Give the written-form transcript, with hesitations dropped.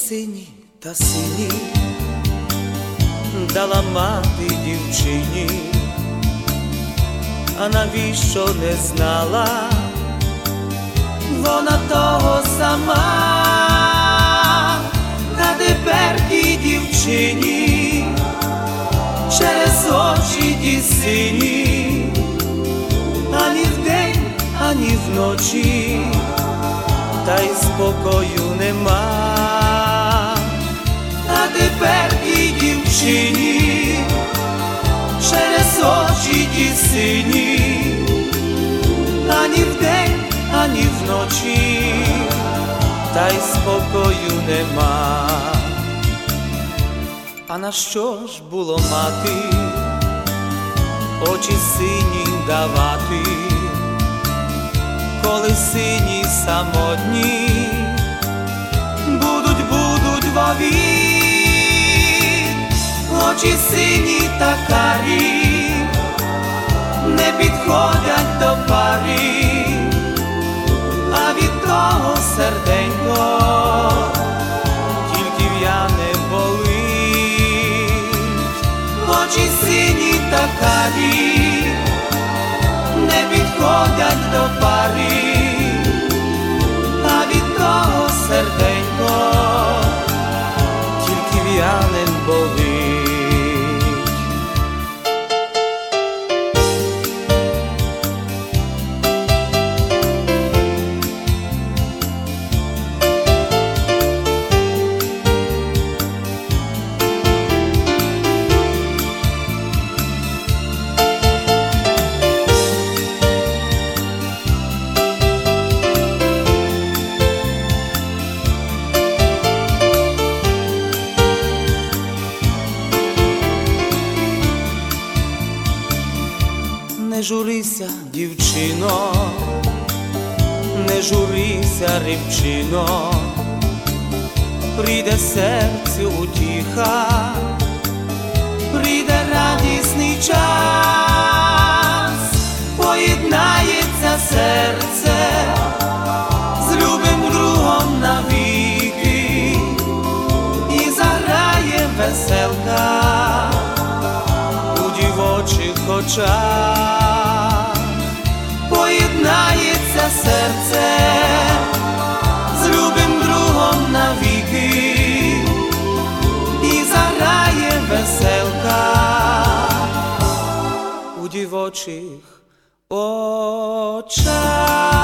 сині та сині дала мати дівчині, а навіщо не знала вона того сама. На тепер тій дівчині через очі ті сині ані вдень, ані вночі, та й спокою нема. А тепер тій дівчині через очі ті сині ані вдень, ані вночі, та й спокою нема. А на що ж було мати очі сині давати, коли сині самотні будуть вовік? Очі сині та карі не підходять до пари, а від того серденько тільки в'яне болить. Очі сині та карі не підходять до пари, а від того серденько тільки в'янем болить. Не журися, дівчино, не журися, рибчино, прийде серцю утіха, прийде радісний час, поєднається серце з любим другом навіки, і заграє веселка у дівочих очах. Поєднається серце з любим другом навіки, і заграє веселка у дівочих очах.